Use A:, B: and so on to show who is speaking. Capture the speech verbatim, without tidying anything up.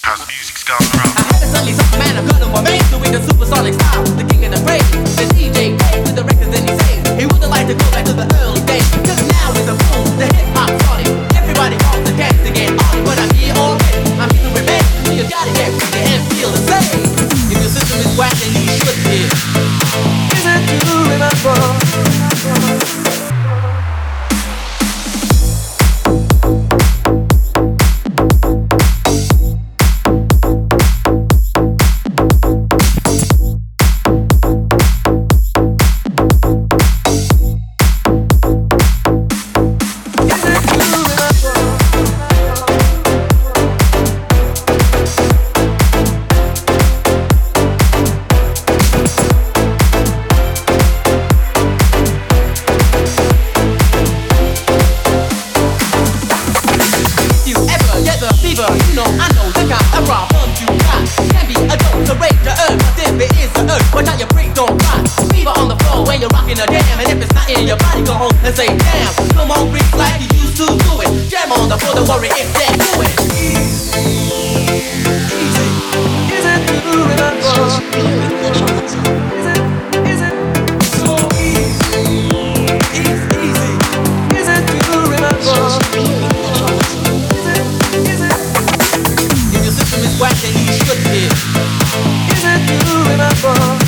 A: house music's going wrong.
B: I had to suddenly some man, I'm gonna for me, doing the supersonic style, the king of the break, the D J plays with the records and he says he wouldn't like to go back to the early days, cause now it's a boom, the hip hop started. Everybody wants to dance to get on, but I'm here already, I'm here to remain, so you gotta get freaky and feel the same. If your system is whack, then you should hear. Is it true remember? You know, I know the kind of problem you got. Can be a dose to rage the earth, but if it is the earth, why not you break, don't cry. Fever on the floor when you're rocking a jam, and if it's not in your body, go home and say damn. Come on, freak like you used to do it. Jam on the floor, don't worry if they do it. Easy, easy. Is it true? Remember? Is it, is it so easy, easy, easy? Is it true? Remember? Whack and you should hear. Is it you remember?